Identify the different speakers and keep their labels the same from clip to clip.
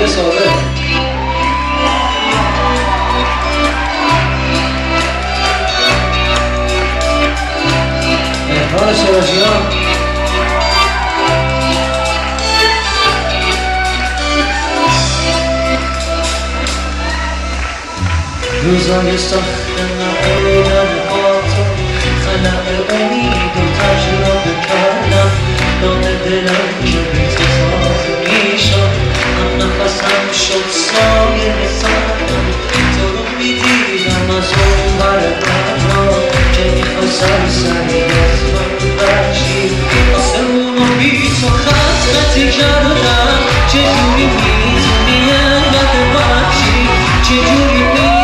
Speaker 1: خیلی ساده. مهران شیرازیان. روزای سخت نبودن آتو خلق امید و تجربه کردم داد دلم که بیت تازه میشد هم نفسم شد سایه سردم تو رو میدیدم از اون برقرار که میخوای سرسری از من برشی آسمون رو بی تو خطی کردم چجوری میتونی انقدر بچی چجوری میتونی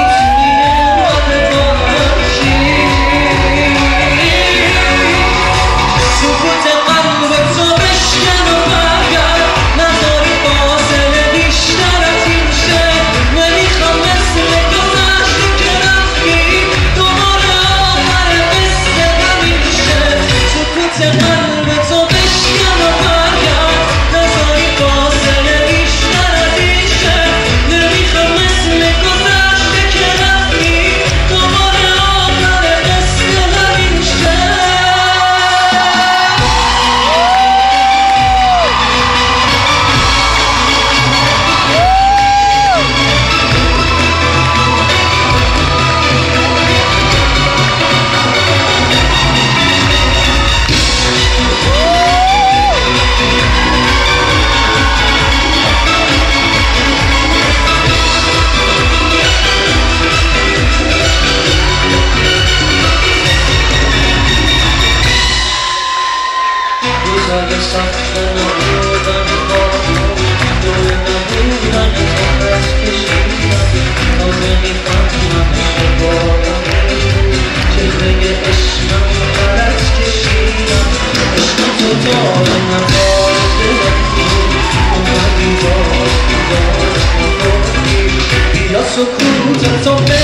Speaker 2: سکوت تو